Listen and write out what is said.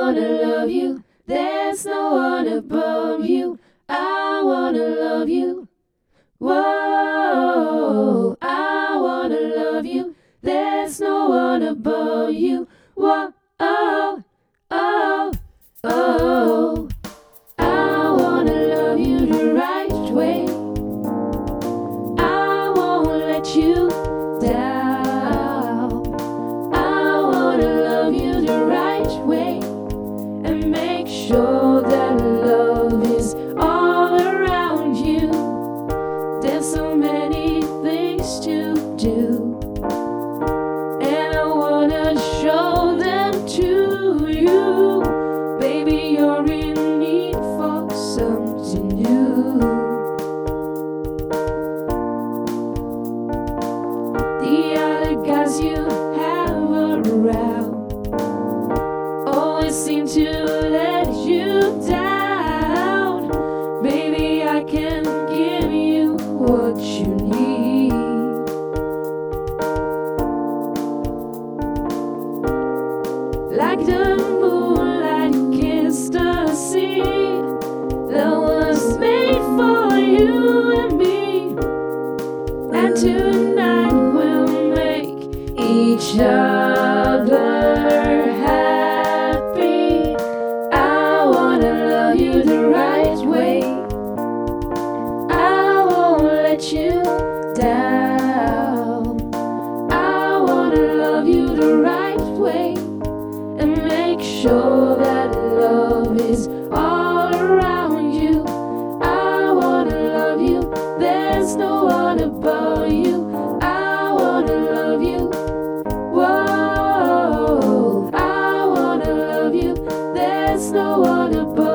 wanna love you. There's no one above you. I wanna love you. Whoa, I wanna love you. There's no one above you. Whoa, oh, oh, oh. I wanna love you the right way. I won't let you down. I wanna love you the right way and make sure that love is all around you. There's so many things to do, and I wanna show them to you. Baby, you're in need for something new. The other guys you have around always seem to let you down. Baby, I can give you what you need. Like the moonlight kissed the sea, that was made for you and me. And tonight we'll make each other happy. I wanna love you the right way. I won't let you down. I wanna love you the right way and make sure that love is all around you. I wanna love you. There's no one above you. I wanna love you. Whoa, I wanna love you. There's no one above